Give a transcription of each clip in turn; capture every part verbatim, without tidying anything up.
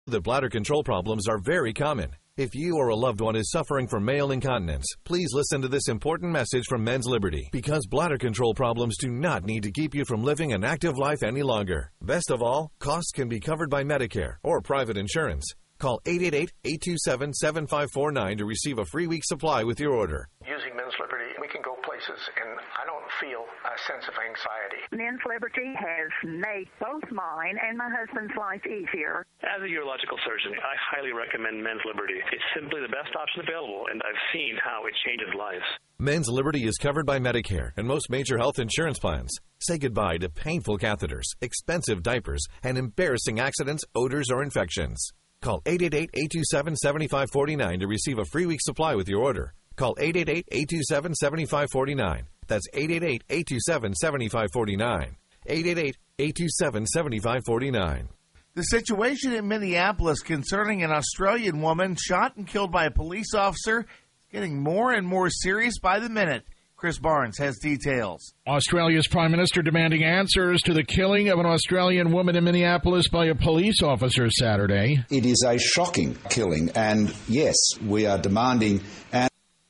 The bladder control problems are very common. If you or a loved one is suffering from male incontinence, please listen to this important message from Men's Liberty, because bladder control problems do not need to keep you from living an active life any longer. Best of all, costs can be covered by Medicare or private insurance. Call eight eight eight, eight two seven, seven five four nine to receive a free week supply with your order. Using Men's Liberty, we can go places, and I don't feel a sense of anxiety. Men's Liberty has made both mine and my husband's life easier. As a urological surgeon, I highly recommend Men's Liberty. It's simply the best option available, and I've seen how it changes lives. Men's Liberty is covered by Medicare and most major health insurance plans. Say goodbye to painful catheters, expensive diapers, and embarrassing accidents, odors, or infections. Call eight eight eight, eight two seven, seven five four nine to receive a free week supply with your order. Call eight eight eight, eight two seven, seven five four nine. That's eight eight eight, eight two seven, seven five four nine. eight eight eight, eight two seven, seven five four nine. The situation in Minneapolis concerning an Australian woman shot and killed by a police officer is getting more and more serious by the minute. Chris Barnes has details. Australia's Prime Minister demanding answers to the killing of an Australian woman in Minneapolis by a police officer Saturday. It is a shocking killing, and yes, we are demanding an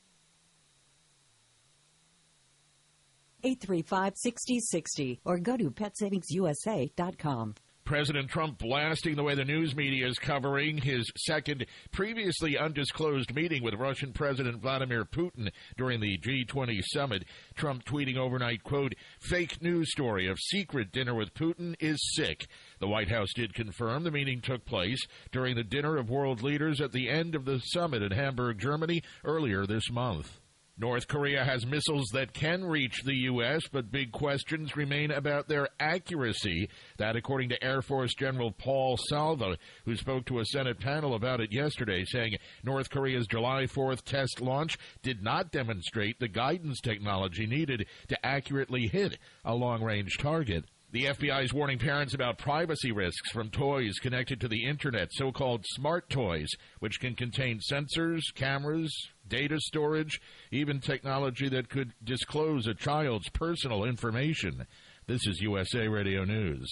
eight three five, six zero six zero or go to pet savings u s a dot com. President Trump blasting the way the news media is covering his second previously undisclosed meeting with Russian President Vladimir Putin during the G twenty summit. Trump tweeting overnight, quote, fake news story of secret dinner with Putin is sick. The White House did confirm the meeting took place during the dinner of world leaders at the end of the summit in Hamburg, Germany, earlier this month. North Korea has missiles that can reach the U S, but big questions remain about their accuracy. That, according to Air Force General Paul Salva, who spoke to a Senate panel about it yesterday, saying North Korea's July fourth test launch did not demonstrate the guidance technology needed to accurately hit a long-range target. The F B I is warning parents about privacy risks from toys connected to the Internet, so-called smart toys, which can contain sensors, cameras, data storage, even technology that could disclose a child's personal information. This is U S A Radio News.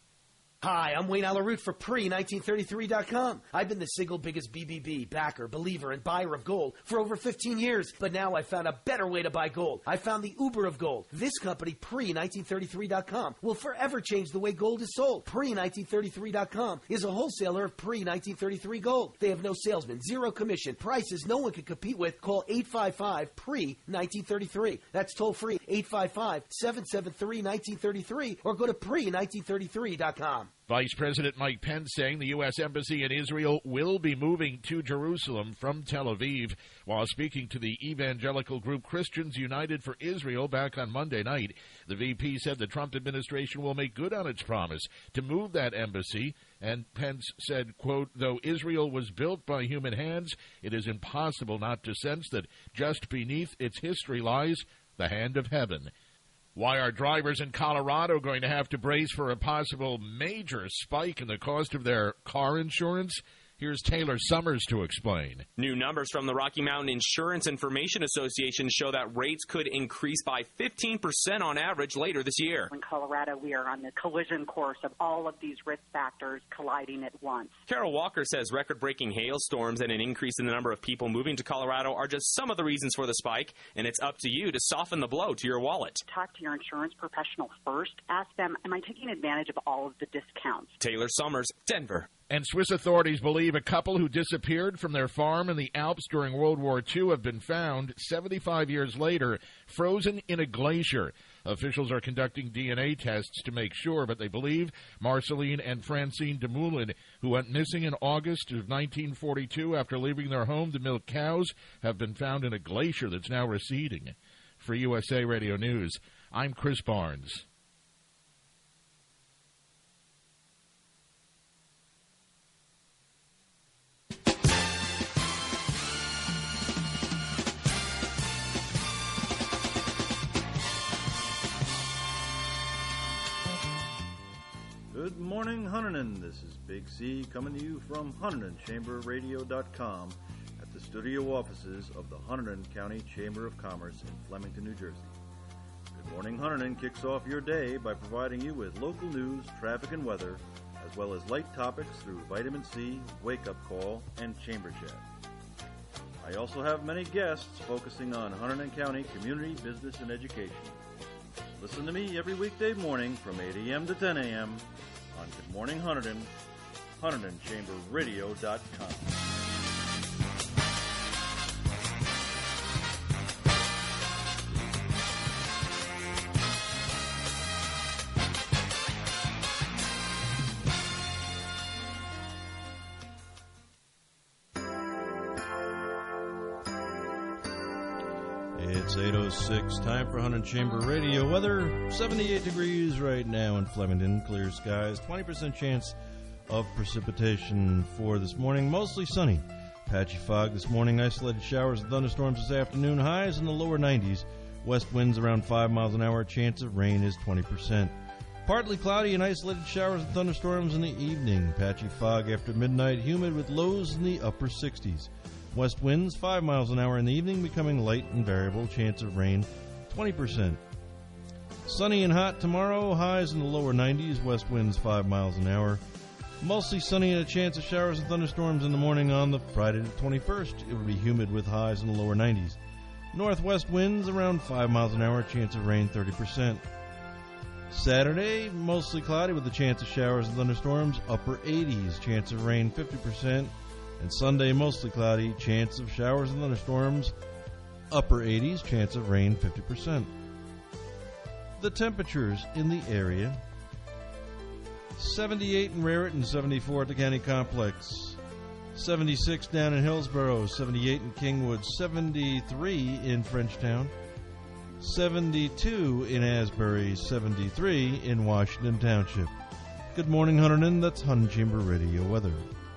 Hi, I'm Wayne Alaroot for pre nineteen thirty-three dot com. I've been the single biggest B B B, backer, believer, and buyer of gold for over fifteen years, but now I found a better way to buy gold. I found the Uber of gold. This company, pre nineteen thirty-three dot com, will forever change the way gold is sold. pre nineteen thirty-three dot com is a wholesaler of pre nineteen thirty-three gold. They have no salesman, zero commission, prices no one can compete with. Call eight five five, pre nineteen thirty-three. That's toll free, eight five five, seven seven three, one nine three three, or go to pre nineteen thirty-three dot com. Vice President Mike Pence saying the U S Embassy in Israel will be moving to Jerusalem from Tel Aviv. While speaking to the evangelical group Christians United for Israel back on Monday night, the V P said the Trump administration will make good on its promise to move that embassy. And Pence said, quote, though Israel was built by human hands, it is impossible not to sense that just beneath its history lies the hand of heaven. Why are drivers in Colorado going to have to brace for a possible major spike in the cost of their car insurance? Here's Taylor Summers to explain. New numbers from the Rocky Mountain Insurance Information Association show that rates could increase by fifteen percent on average later this year. In Colorado, we are on the collision course of all of these risk factors colliding at once. Carol Walker says record-breaking hailstorms and an increase in the number of people moving to Colorado are just some of the reasons for the spike, and it's up to you to soften the blow to your wallet. Talk to your insurance professional first. Ask them, am I taking advantage of all of the discounts? Taylor Summers, Denver. And Swiss authorities believe a couple who disappeared from their farm in the Alps during World War Two have been found seventy-five years later, frozen in a glacier. Officials are conducting D N A tests to make sure, but they believe Marceline and Francine Demoulin, who went missing in August of nineteen forty-two after leaving their home to milk cows, have been found in a glacier that's now receding. For U S A Radio News, I'm Chris Barnes. Good morning, Hunterdon. This is Big C coming to you from Hunterdon Chamber Radio dot com at the studio offices of the Hunterdon County Chamber of Commerce in Flemington, New Jersey. Good Morning Hunterdon kicks off your day by providing you with local news, traffic, and weather, as as well as light topics through Vitamin C, Wake Up Call, and Chamber Chat. I also have many guests focusing on Hunterdon County community, business, and education. Listen to me every weekday morning from eight a.m. to ten a.m. on Good Morning Hunterdon, Hunterdon Chamber Radio dot com. It's eight oh six, time for Hunterdon Chamber Radio. Weather, seventy-eight degrees right now in Flemington. Clear skies, twenty percent chance of precipitation for this morning. Mostly sunny. Patchy fog this morning. Isolated showers and thunderstorms this afternoon. Highs in the lower nineties. West winds around five miles an hour. Chance of rain is twenty percent. Partly cloudy and isolated showers and thunderstorms in the evening. Patchy fog after midnight. Humid with lows in the upper sixties. West winds five miles an hour in the evening, becoming light and variable. Chance of rain twenty percent. Sunny and hot tomorrow. Highs in the lower nineties. West winds five miles an hour. Mostly sunny and a chance of showers and thunderstorms in the morning on the Friday the twenty-first. It will be humid with highs in the lower nineties. Northwest winds around five miles an hour. Chance of rain thirty percent. Saturday, mostly cloudy with a chance of showers and thunderstorms. Upper eighties. Chance of rain fifty percent. And Sunday, mostly cloudy, chance of showers and thunderstorms, upper eighties, chance of rain fifty percent. The temperatures in the area, seventy-eight in Raritan, seventy-four at the County Complex, seventy-six down in Hillsborough, seventy-eight in Kingwood, seventy-three in Frenchtown, seventy-two in Asbury, seventy-three in Washington Township. Good morning, Hunterdon. That's Hunterdon Chamber Radio weather.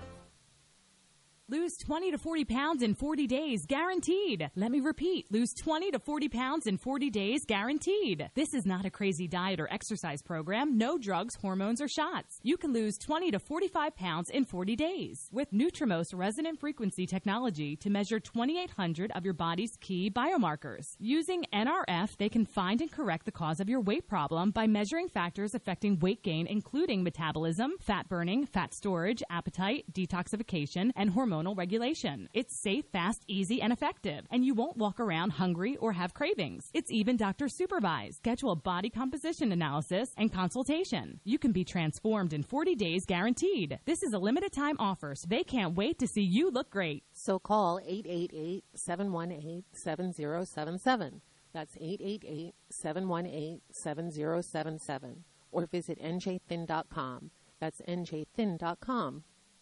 Lose twenty to forty pounds in forty days, guaranteed. Let me repeat, lose twenty to forty pounds in forty days, guaranteed. This is not a crazy diet or exercise program. No drugs, hormones, or shots. You can lose twenty to forty-five pounds in forty days with Nutrimost resonant frequency technology to measure twenty-eight hundred of your body's key biomarkers. Using N R F, they can find and correct the cause of your weight problem by measuring factors affecting weight gain, including metabolism, fat burning, fat storage, appetite, detoxification, and hormone regulation. It's safe, fast, easy, and effective, and you won't walk around hungry or have cravings. It's even doctor supervised. Schedule a body composition analysis and consultation. You can be transformed in forty days, guaranteed. This is a limited time offer, so they can't wait to see you look great. So call eight eight eight, seven one eight, seven zero seven seven. That's eight eight eight, seven one eight, seven zero seven seven. Or visit N J thin dot com. That's N J thin dot com.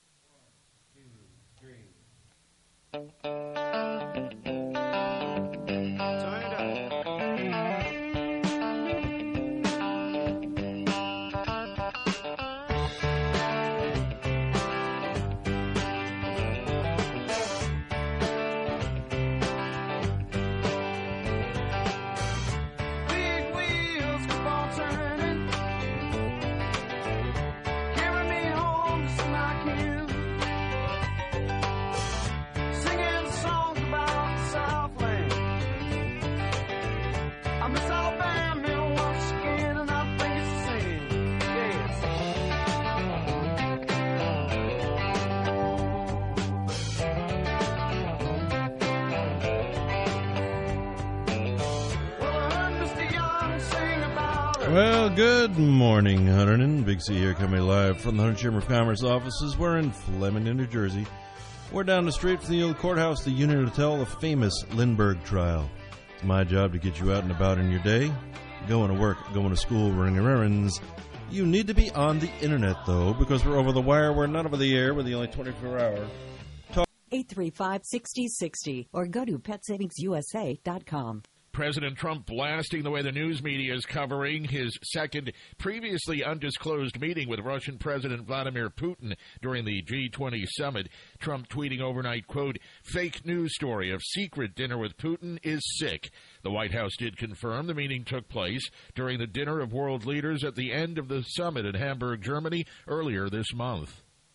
Well, good morning, Hunterdon. Big C here, coming live from the Hunterdon Chamber of Commerce offices. We're in Flemington, New Jersey. We're down the street from the old courthouse, the Union Hotel, the famous Lindbergh trial. It's my job to get you out and about in your day. Going to work, going to school, running errands. You need to be on the internet, though, because we're over the wire. We're not over the air. We're the only twenty-four hour. Talk- eight three five, six zero six zero or go to pet savings U S A dot com. President Trump blasting the way the news media is covering his second previously undisclosed meeting with Russian President Vladimir Putin during the G twenty summit. Trump tweeting overnight, quote, fake news story of secret dinner with Putin is sick. The White House did confirm the meeting took place during the dinner of world leaders at the end of the summit in Hamburg, Germany, earlier this month.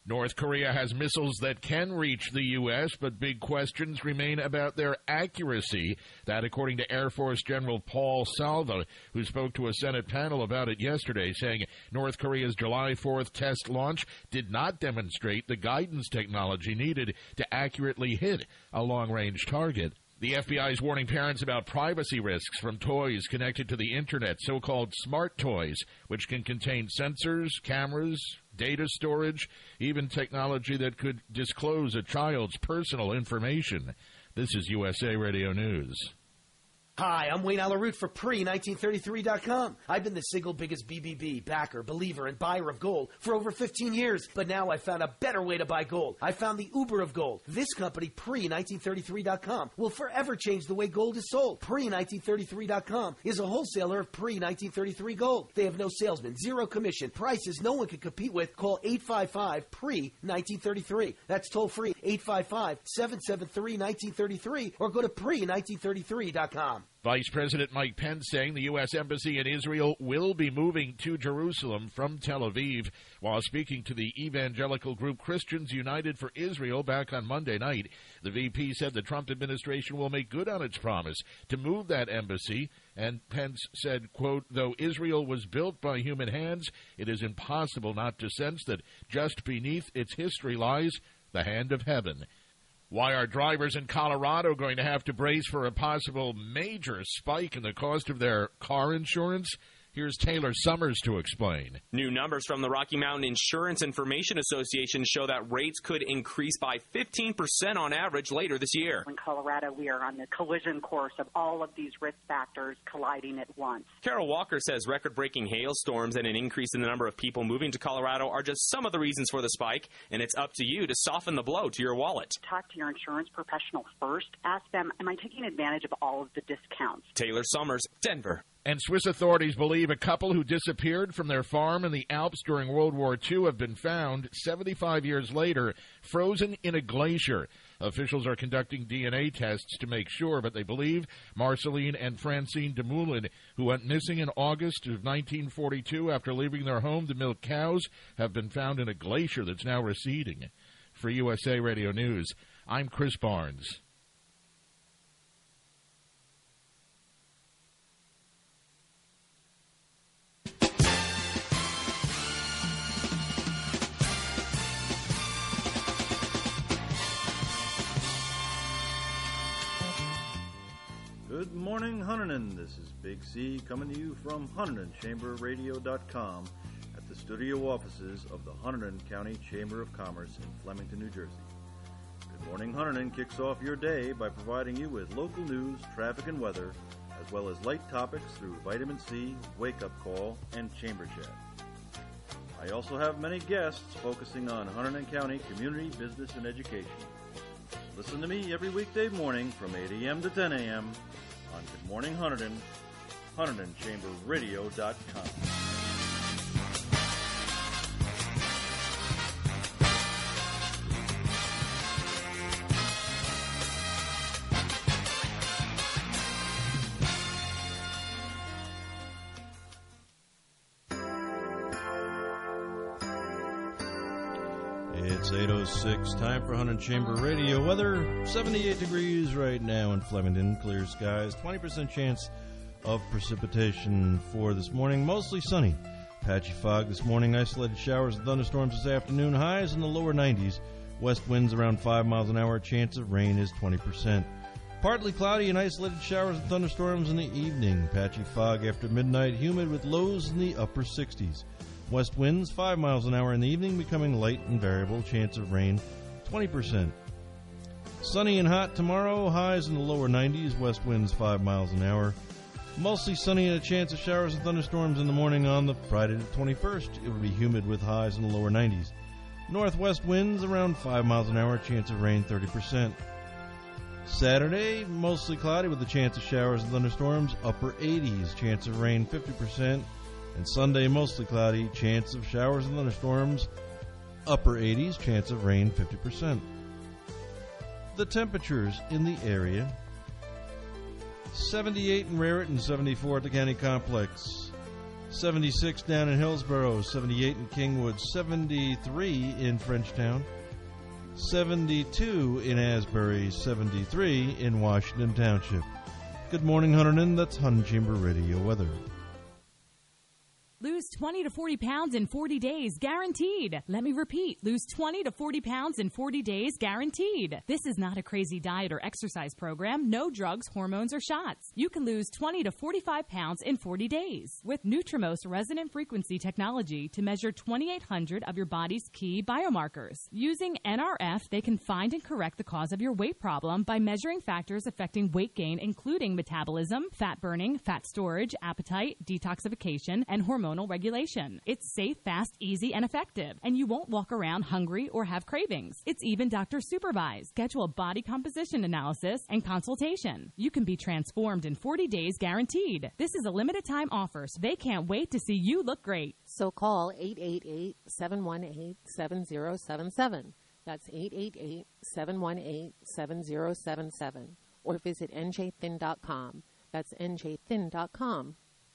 North Korea has missiles that can reach the U S, but big questions remain about their accuracy. That, according to Air Force General Paul Salva, who spoke to a Senate panel about it yesterday, saying North Korea's July fourth test launch did not demonstrate the guidance technology needed to accurately hit a long-range target. The F B I is warning parents about privacy risks from toys connected to the Internet, so-called smart toys, which can contain sensors, cameras, data storage, even technology that could disclose a child's personal information. This is U S A Radio News. Hi, I'm Wayne Alaroot for pre nineteen thirty-three dot com. I've been the single biggest B B B, backer, believer, and buyer of gold for over fifteen years, but now I found a better way to buy gold. I found the Uber of gold. This company, pre nineteen thirty-three dot com, will forever change the way gold is sold. pre nineteen thirty-three dot com is a wholesaler of pre nineteen thirty-three gold. They have no salesman, zero commission, prices no one can compete with. Call eight five five, pre nineteen thirty-three. That's toll free, eight five five, seven seven three, one nine three three, or go to pre nineteen thirty-three dot com. Vice President Mike Pence saying the U S Embassy in Israel will be moving to Jerusalem from Tel Aviv. While speaking to the evangelical group Christians United for Israel back on Monday night, the V P said the Trump administration will make good on its promise to move that embassy. And Pence said, quote, though Israel was built by human hands, it is impossible not to sense that just beneath its history lies the hand of heaven. Why are drivers in Colorado going to have to brace for a possible major spike in the cost of their car insurance? Here's Taylor Summers to explain. New numbers from the Rocky Mountain Insurance Information Association show that rates could increase by fifteen percent on average later this year. In Colorado, we are on the collision course of all of these risk factors colliding at once. Carol Walker says record-breaking hailstorms and an increase in the number of people moving to Colorado are just some of the reasons for the spike, and it's up to you to soften the blow to your wallet. Talk to your insurance professional first. Ask them, am I taking advantage of all of the discounts? Taylor Summers, Denver. And Swiss authorities believe a couple who disappeared from their farm in the Alps during World War Two have been found seventy-five years later, frozen in a glacier. Officials are conducting D N A tests to make sure, but they believe Marceline and Francine Demoulin, who went missing in August of nineteen forty-two after leaving their home to milk cows, have been found in a glacier that's now receding. For U S A Radio News, I'm Chris Barnes. Good morning, Huntington. This is Big C coming to you from Huntington Chamber Radio dot com at the studio offices of the Huntington County Chamber of Commerce in Flemington, New Jersey. Good morning, Huntington kicks off your day by providing you with local news, traffic, and weather, as well as light topics through Vitamin C, Wake Up Call, and Chamber Chat. I also have many guests focusing on Huntington County community, business, and education. Listen to me every weekday morning from eight a.m. to ten a.m. on Good Morning Huntington, Huntington Chamber Radio dot com. It's eight oh six, time for Huntington Chamber Radio. Weather, seventy-eight degrees right now in Flemington, clear skies, twenty percent chance of precipitation for this morning, mostly sunny. Patchy fog this morning, isolated showers and thunderstorms this afternoon, highs in the lower nineties. West winds around five miles an hour, chance of rain is twenty percent. Partly cloudy and isolated showers and thunderstorms in the evening. Patchy fog after midnight, humid with lows in the upper sixties. West winds five miles an hour in the evening, becoming light and variable. Chance of rain, twenty percent. Sunny and hot tomorrow, highs in the lower nineties. West winds five miles an hour. Mostly sunny and a chance of showers and thunderstorms in the morning on the Friday the twenty-first. It will be humid with highs in the lower nineties. Northwest winds around five miles an hour. Chance of rain, thirty percent. Saturday, mostly cloudy with a chance of showers and thunderstorms, upper eighties. Chance of rain, fifty percent. And Sunday, mostly cloudy, chance of showers and thunderstorms, upper eighties, chance of rain, fifty percent. The temperatures in the area, seventy-eight in Raritan, seventy-four at the County Complex, seventy-six down in Hillsborough, seventy-eight in Kingwood, seventy-three in Frenchtown, seventy-two in Asbury, seventy-three in Washington Township. Good morning, Hunterdon. That's Hun Chamber Radio weather. Lose twenty to forty pounds in forty days, guaranteed. Let me repeat, lose twenty to forty pounds in forty days, guaranteed. This is not a crazy diet or exercise program. No drugs, hormones, or shots. You can lose twenty to forty-five pounds in forty days with Nutrimost resonant frequency technology to measure twenty-eight hundred of your body's key biomarkers. Using N R F, they can find and correct the cause of your weight problem by measuring factors affecting weight gain, including metabolism, fat burning, fat storage, appetite, detoxification, and hormonal regulation. It's safe, fast, easy, and effective, and you won't walk around hungry or have cravings. It's even doctor supervised. Schedule a body composition analysis and consultation. You can be transformed in forty days, guaranteed. This is a limited time offer, so they can't wait to see you look great. So call eight eight eight, seven one eight, seven zero seven seven. That's eight eight eight, seven one eight, seven zero seven seven. Or visit N J thin dot com. That's N J thin dot com.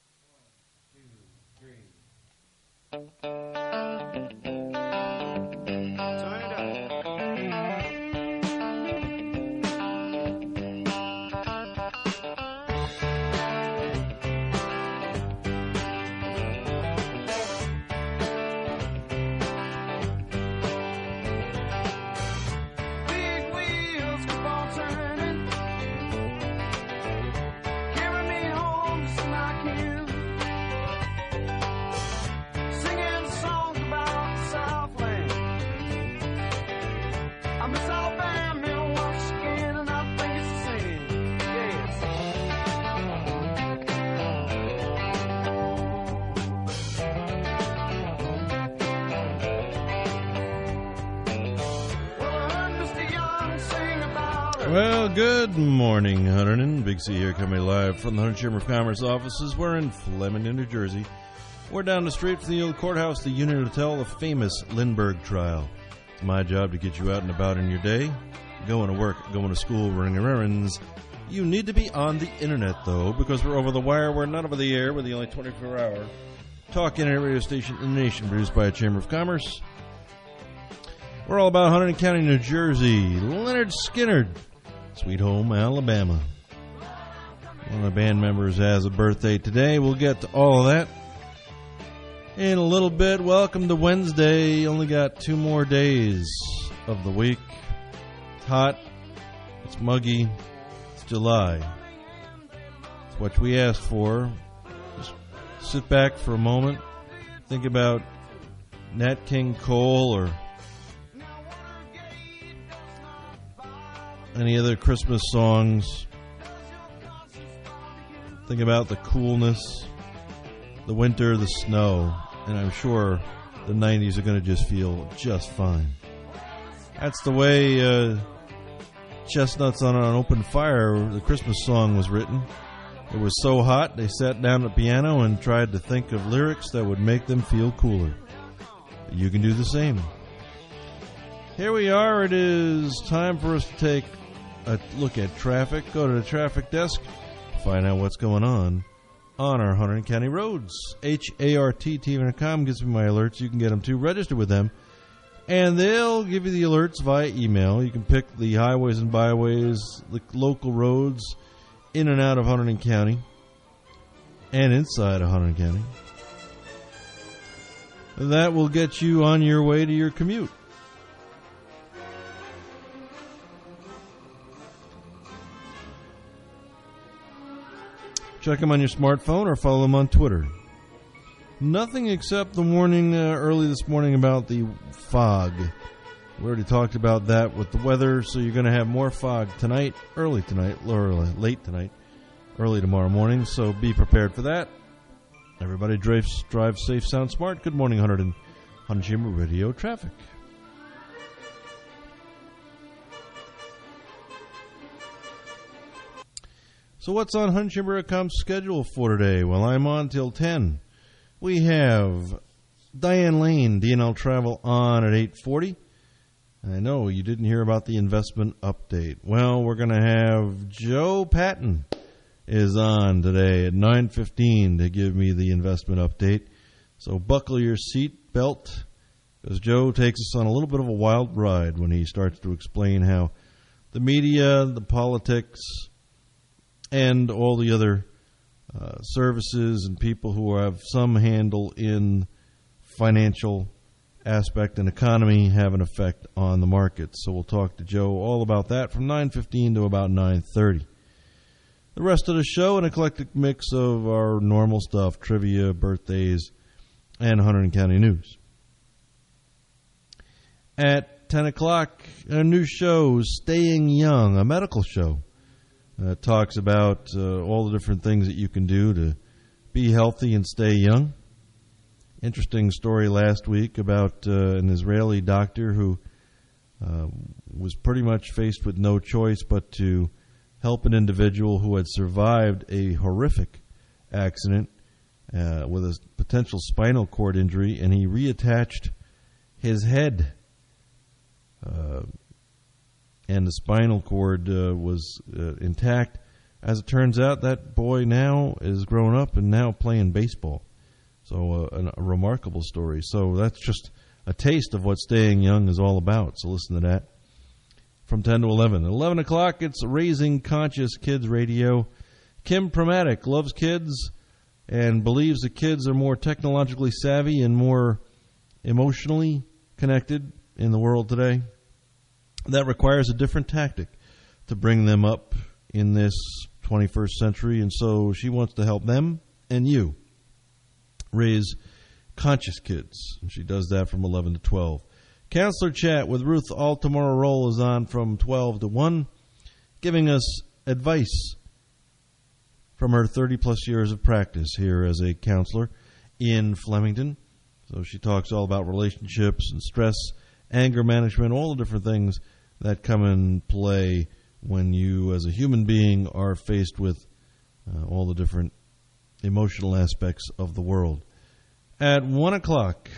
Well, good morning, Hunterdon. Big C here, coming live from the Hunterdon Chamber of Commerce offices. We're in Flemington, New Jersey. We're down the street from the old courthouse, the Union Hotel, the famous Lindbergh trial. It's my job to get you out and about in your day. Going to work, going to school, running errands. You need to be on the internet, though, because we're over the wire. We're not over the air. We're the only twenty-four hour talk internet radio station in the nation, produced by a Chamber of Commerce. We're all about Hunterdon County, New Jersey. Leonard Skinner, Sweet Home, Alabama. One of the band members has a birthday today. We'll get to all of that in a little bit. Welcome to Wednesday. Only got two more days of the week. It's hot. It's muggy. It's July. It's what we asked for. Just sit back for a moment. Think about Nat King Cole or any other Christmas songs. Think about the coolness, the winter, the snow, and I'm sure the nineties are going to just feel just fine. That's the way uh, Chestnuts on an Open Fire, the Christmas song, was written. It was so hot, they sat down at the piano and tried to think of lyrics that would make them feel cooler. You can do the same. Here we are. It is time for us to take a look at traffic. Go to the traffic desk, find out what's going on on our Hunterdon County roads. H A R T T V dot com gives me my alerts. You can get them too. Register with them, and they'll give you the alerts via email. You can pick the highways and byways, the local roads in and out of Hunterdon County and inside of Hunterdon County. That will get you on your way to your commute. Check them on your smartphone or follow them on Twitter. Nothing except the warning uh, early this morning about the fog. We already talked about that with the weather, so you're going to have more fog tonight, early tonight, or late tonight, early tomorrow morning, so be prepared for that. Everybody drive, drive safe, sound smart. Good morning, Hunterdon. Hunterdon Chamber Radio Traffic. So what's on Hunterdon Chamber dot com's schedule for today? Well, I'm on till ten. We have Diane Lane, D N L Travel, on at eight forty. I know you didn't hear about the investment update. Well, we're going to have Joe Patton is on today at nine fifteen to give me the investment update. So buckle your seat belt, because Joe takes us on a little bit of a wild ride when he starts to explain how the media, the politics, and all the other uh, services and people who have some handle in financial aspect and economy have an effect on the markets. So we'll talk to Joe all about that from nine fifteen to about nine thirty. The rest of the show, an eclectic mix of our normal stuff, trivia, birthdays, and Hunterdon County news. At ten o'clock, a new show, Staying Young, a medical show. Uh, talks about uh, all the different things that you can do to be healthy and stay young. Interesting story last week about uh, an Israeli doctor who uh, was pretty much faced with no choice but to help an individual who had survived a horrific accident uh, with a potential spinal cord injury, and he reattached his head. Uh, and the spinal cord uh, was uh, intact. As it turns out, that boy now is grown up and now playing baseball. So uh, a, a remarkable story. So that's just a taste of what staying young is all about. So listen to that from ten to eleven. At eleven o'clock, it's Raising Conscious Kids Radio. Kim Pramatic loves kids and believes that kids are more technologically savvy and more emotionally connected in the world today. That requires a different tactic to bring them up in this twenty-first century, and so she wants to help them and you raise conscious kids. And she does that from eleven to twelve. Counselor Chat with Ruth Altamora Roll is on from twelve to one, giving us advice from her thirty-plus years of practice here as a counselor in Flemington. So she talks all about relationships and stress, anger management, all the different things that come in play when you as a human being are faced with uh, all the different emotional aspects of the world. At one o'clock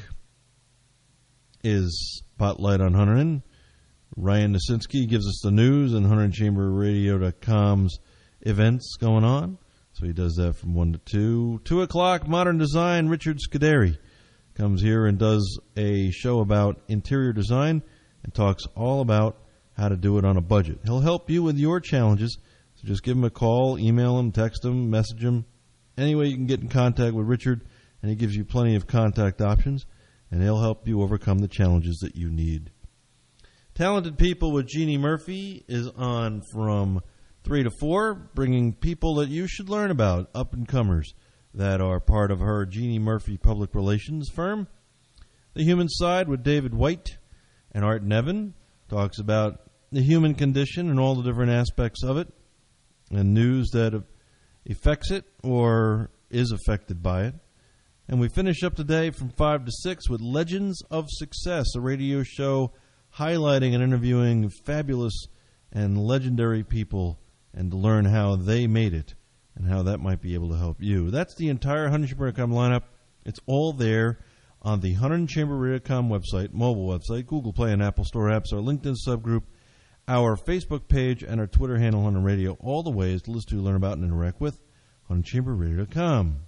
is Spotlight on Hunterdon. Ryan Nasinski gives us the news and Hunterdon Chamber Radio dot com's events going on. So he does that from one to two. two o'clock, Modern Design. Richard Scuderi comes here and does a show about interior design and talks all about how to do it on a budget. He'll help you with your challenges. So just give him a call, email him, text him, message him. Any way you can get in contact with Richard, and he gives you plenty of contact options, and he'll help you overcome the challenges that you need. Talented People with Jeannie Murphy is on from three to four, bringing people that you should learn about, up-and-comers that are part of her Jeannie Murphy Public Relations firm. The Human Side with David White and Art Nevin talks about the human condition and all the different aspects of it, and news that affects it or is affected by it. And we finish up today from five to six with Legends of Success, a radio show highlighting and interviewing fabulous and legendary people and to learn how they made it and how that might be able to help you. That's the entire Hunterdon Chamber dot com lineup. It's all there on the Hunterdon Chamber Radio dot com website, mobile website, Google Play and Apple Store apps, our LinkedIn subgroup, our Facebook page, and our Twitter handle, Hunterdon Radio. All the ways to listen to, learn about, and interact with Hunterdon Chamber Radio dot com.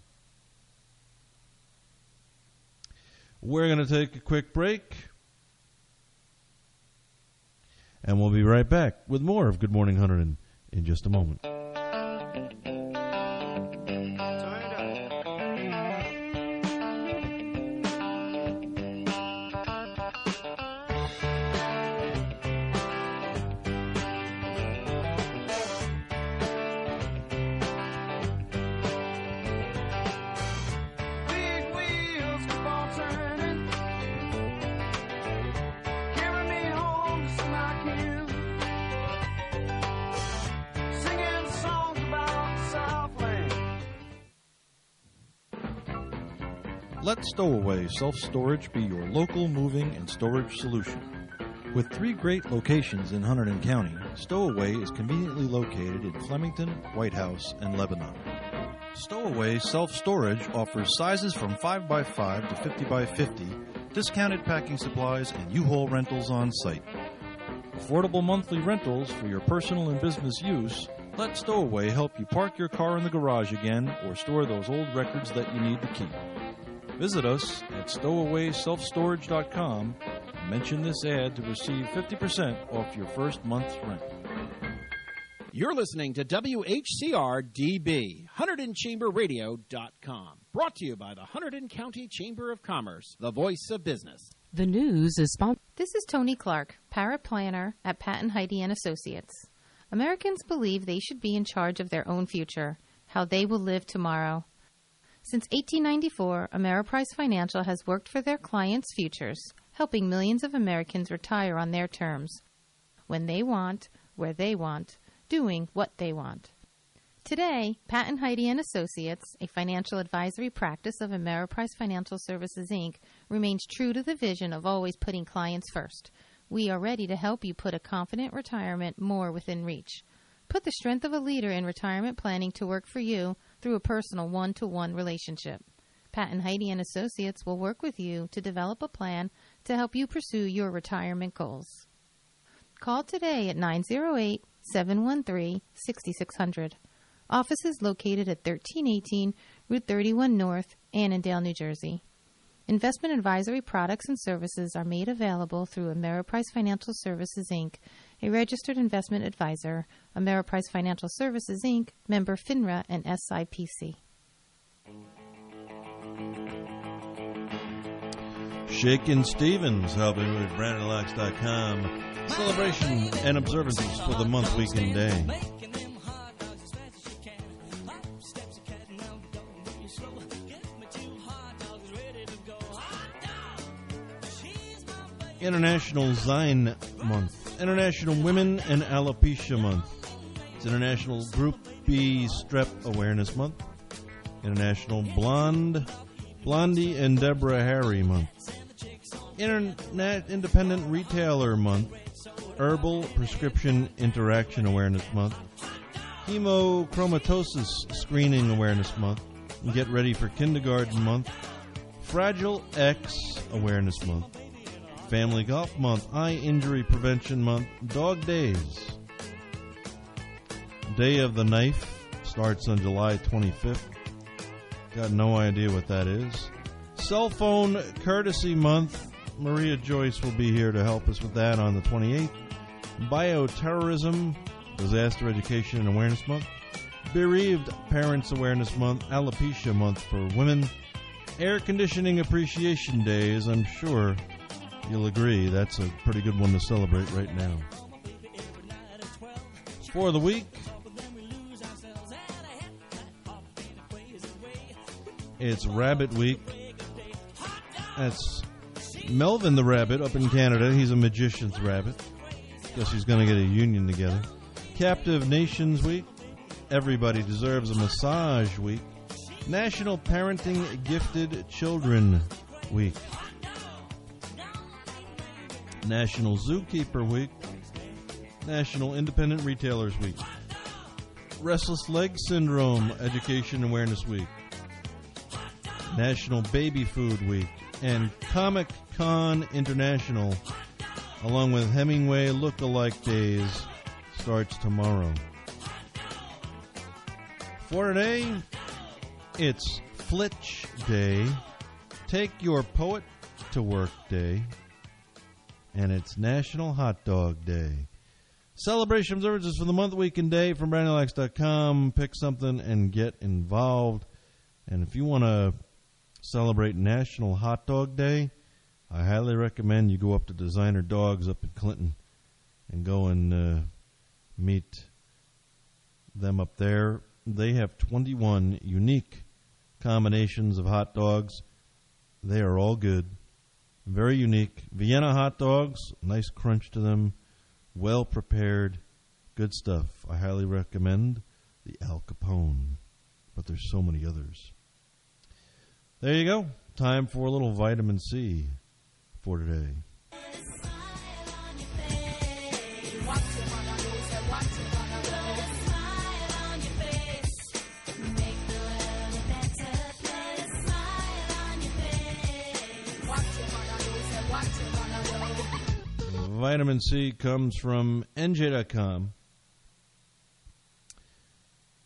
We're going to take a quick break, and we'll be right back with more of Good Morning Hunterdon in just a moment. Let Stowaway Self-Storage be your local moving and storage solution. With three great locations in Hunterdon County, Stowaway is conveniently located in Flemington, White House, and Lebanon. Stowaway Self-Storage offers sizes from five by five to fifty by fifty, discounted packing supplies, and U-Haul rentals on site. Affordable monthly rentals for your personal and business use, Let Stowaway help you park your car in the garage again or store those old records that you need to keep. Visit us at stowaway self storage dot com and mention this ad to receive fifty percent off your first month's rent. You're listening to W H C R D B, Hunterdon Chamber Radio dot com. Brought to you by the Hunterdon County Chamber of Commerce, the voice of business. The news is sponsored. This is Tony Clark, paraplanner at Patton Heidi and Associates. Americans believe they should be in charge of their own future, how they will live tomorrow. Since eighteen ninety-four, Ameriprise Financial has worked for their clients' futures, helping millions of Americans retire on their terms, when they want, where they want, doing what they want. Today, Patton Heidi and Associates, a financial advisory practice of Ameriprise Financial Services, Incorporated, remains true to the vision of always putting clients first. We are ready to help you put a confident retirement more within reach. Put the strength of a leader in retirement planning to work for you through a personal one-to-one relationship. Patton Heidi and Associates will work with you to develop a plan to help you pursue your retirement goals. Call today at nine oh eight, seven one three, six six zero zero. Office is located at thirteen eighteen Route thirty-one North, Annandale, New Jersey. Investment advisory products and services are made available through Ameriprise Financial Services, Incorporated, a registered investment advisor, Ameriprise Financial Services, Incorporated, member FINRA and S I P C. Shakin' Stevens helping with Brandon Locks dot com. Celebration and observances for the month, week, and day. International Zine Month, International Women and Alopecia Month, it's International Group B Strep Awareness Month, International Blonde, Blondie and Deborah Harry Month, Internet Independent Retailer Month, Herbal Prescription Interaction Awareness Month, Hemochromatosis Screening Awareness Month, and Get Ready for Kindergarten Month, Fragile X Awareness Month, Family Golf Month, Eye Injury Prevention Month, Dog Days. Day of the Knife starts on July twenty-fifth. Got no idea what that is. Cell Phone Courtesy Month. Maria Joyce will be here to help us with that on the twenty-eighth. Bioterrorism, Disaster Education and Awareness Month. Bereaved Parents Awareness Month, Alopecia Month for women. Air Conditioning Appreciation Day, as I'm sure you'll agree, that's a pretty good one to celebrate right now. For the week, it's Rabbit Week. That's Melvin the Rabbit up in Canada. He's a magician's rabbit. Guess he's going to get a union together. Captive Nations Week. Everybody Deserves a Massage Week. National Parenting Gifted Children Week. National Zookeeper Week, National Independent Retailers Week, Restless Leg Syndrome Education Awareness Week, National Baby Food Week, and Comic Con International, along with Hemingway Look-alike Days, starts tomorrow. For today, it's Flitch Day, Take Your Poet to Work Day, and it's National Hot Dog Day. Celebration observances for the month, week, and day from Brandon Locks dot com. Pick something and get involved. And if you want to celebrate National Hot Dog Day, I highly recommend you go up to Designer Dogs up in Clinton and go and uh, meet them up there. They have twenty-one unique combinations of hot dogs. They are all good. Very unique. Vienna hot dogs, nice crunch to them, well prepared, good stuff. I highly recommend the Al Capone, but there's so many others. There you go. Time for a little vitamin C for today. Vitamin C comes from N J dot com.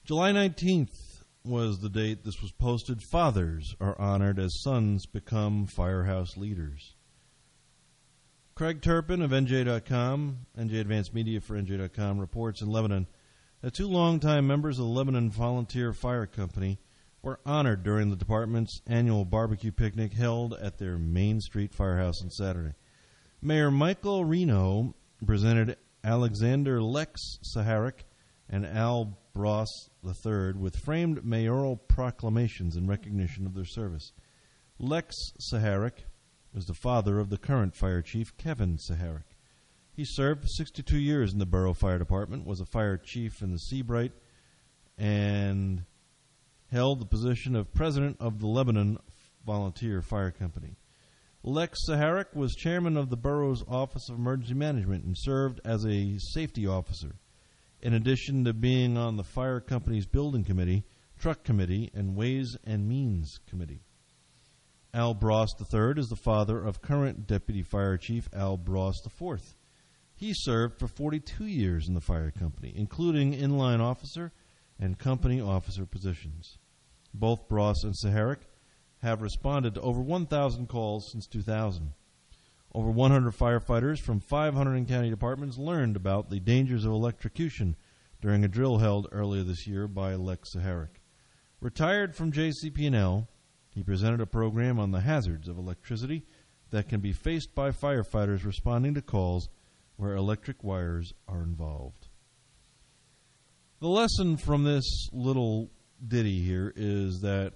July nineteenth was the date this was posted. Fathers are honored as sons become firehouse leaders. Craig Turpin of N J dot com, N J Advanced Media for N J dot com, reports in Lebanon that two longtime members of the Lebanon Volunteer Fire Company were honored during the department's annual barbecue picnic held at their Main Street firehouse on Saturday. Mayor Michael Reno presented Alexander Lex Saharik and Al Bross the third with framed mayoral proclamations in recognition of their service. Lex Saharik was the father of the current fire chief, Kevin Saharik. He served for sixty-two years in the Borough Fire Department, was a fire chief in the Seabright, and held the position of president of the Lebanon Volunteer Fire Company. Lex Saharik was chairman of the borough's Office of Emergency Management and served as a safety officer, in addition to being on the fire company's building committee, truck committee, and Ways and Means committee. Al Bross the third is the father of current Deputy Fire Chief Al Bross the fourth. He served for forty-two years in the fire company, including inline officer and company officer positions. Both Bross and Saharik have responded to over one thousand calls since two thousand. Over one hundred firefighters from five hundred county departments learned about the dangers of electrocution during a drill held earlier this year by Lex Saharik. Retired from J C P and L, he presented a program on the hazards of electricity that can be faced by firefighters responding to calls where electric wires are involved. The lesson from this little ditty here is that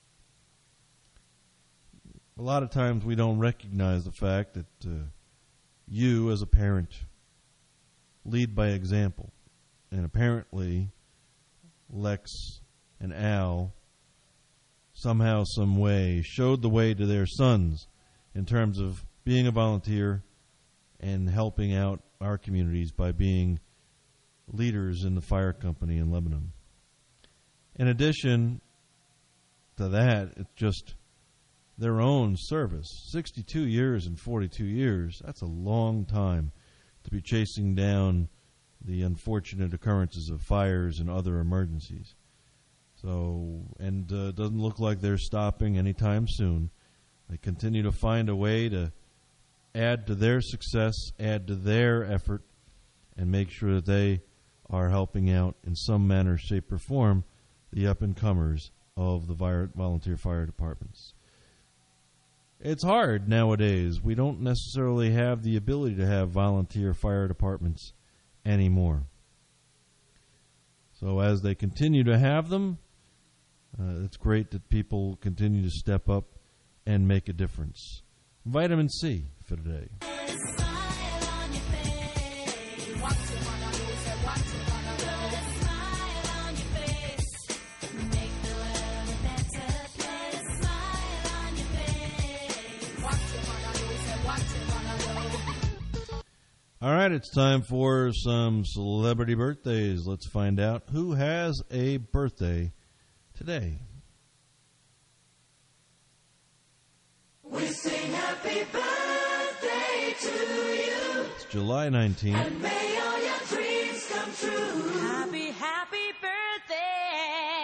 a lot of times we don't recognize the fact that uh, you as a parent lead by example. And apparently Lex and Al somehow, some way, showed the way to their sons in terms of being a volunteer and helping out our communities by being leaders in the fire company in Lebanon. In addition to that, it's just their own service. sixty-two years and forty-two years, that's a long time to be chasing down the unfortunate occurrences of fires and other emergencies. So, and uh, it doesn't look like they're stopping anytime soon. They continue to find a way to add to their success, add to their effort, and make sure that they are helping out in some manner, shape, or form the up-and-comers of the volunteer fire departments. It's hard nowadays. We don't necessarily have the ability to have volunteer fire departments anymore. So as they continue to have them, uh, it's great that people continue to step up and make a difference. Vitamin C for today. All right, it's time for some celebrity birthdays. Let's find out who has a birthday today. We sing happy birthday to you. It's July nineteenth. And may all your dreams come true. Happy, happy birthday.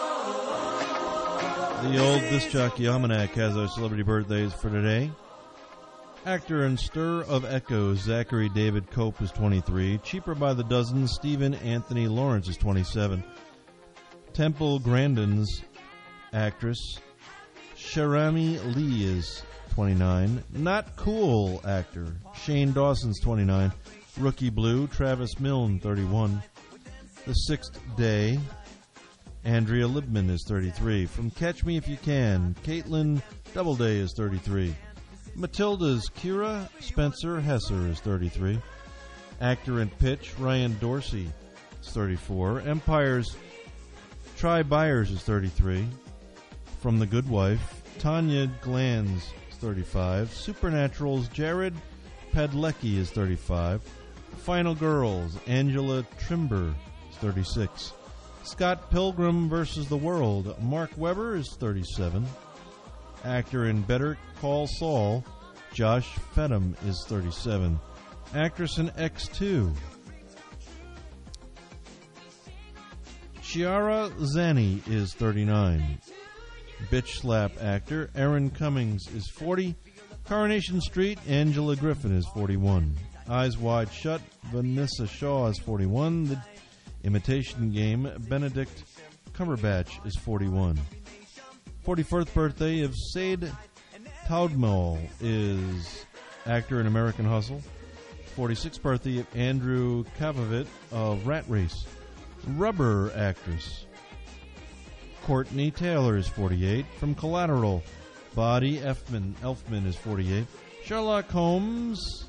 Oh. The old Disc Jockey Almanac has our celebrity birthdays for today. Actor and Stir of Echoes, Zachary David Cope is twenty-three. Cheaper by the Dozen, Stephen Anthony Lawrence is twenty-seven. Temple Grandin's actress, Sharami Lee is twenty-nine. Not Cool actor, Shane Dawson's twenty-nine. Rookie Blue, Travis Milne, thirty-one. The Sixth Day, Andrea Libman is thirty-three. From Catch Me If You Can, Caitlin Doubleday is thirty-three. Matilda's Kira Spencer Hesser is thirty-three. Actor in Pitch, Ryan Dorsey is thirty-four. Empire's Try Byers is thirty-three. From The Good Wife, Tanya Glanz is thirty-five. Supernatural's Jared Padalecki is thirty-five. Final Girls, Angela Trimber is thirty-six. Scott Pilgrim versus the World, Mark Webber is thirty-seven. Actor in Better Call Saul, Josh Fedham is thirty-seven. Actress in X two, Chiara Zanni is thirty-nine. Bitch Slap actor Aaron Cummings is forty. Coronation Street, Angela Griffin is forty-one. Eyes Wide Shut, Vanessa Shaw is forty-one. The Imitation Game, Benedict Cumberbatch is forty-one. forty-fourth birthday of Said Taudmal is actor in American Hustle. forty-sixth birthday of Andrew Kavovit of Rat Race. Rubber actress. Courtney Taylor is forty-eight. From Collateral, Bodie Elfman, Elfman is forty-eight. Sherlock Holmes.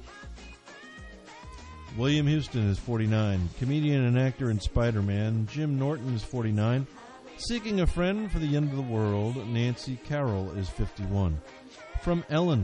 William Houston is forty-nine. Comedian and actor in Spider-Man, Jim Norton is forty-nine. Seeking a Friend for the End of the World, Nancy Carroll is fifty-one. From Ellen,